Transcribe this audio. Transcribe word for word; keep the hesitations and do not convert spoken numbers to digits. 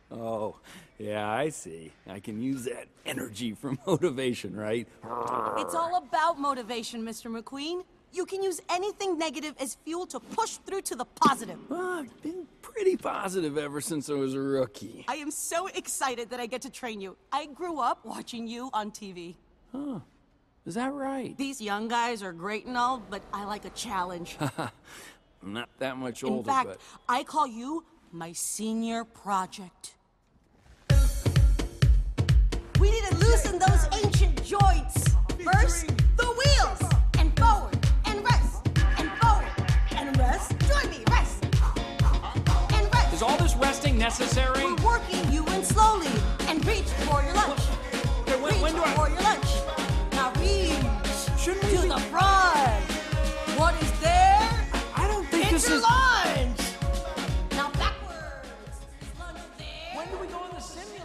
Oh, yeah, I see. I can use that energy for motivation, right? It's all about motivation, Mister McQueen. You can use anything negative as fuel to push through to the positive. Well, I've been pretty positive ever since I was a rookie. I am so excited that I get to train you. I grew up watching you on T V. Huh. Is that right? These young guys are great and all, but I like a challenge. I'm not that much older, In fact, but... I call you my senior project. We need to loosen those ancient joints. First, the wheels. And forward, and rest. And forward, and rest. Join me, rest. And rest. Is all this resting necessary? We're working you in slowly. And reach for your lunch. Hey, when, reach when do I... for your lunch. Now reach Shouldn't to we the front. What is there? I don't think It's this your is... lunch. Now backwards. Lunge there. When do we go in the simulator?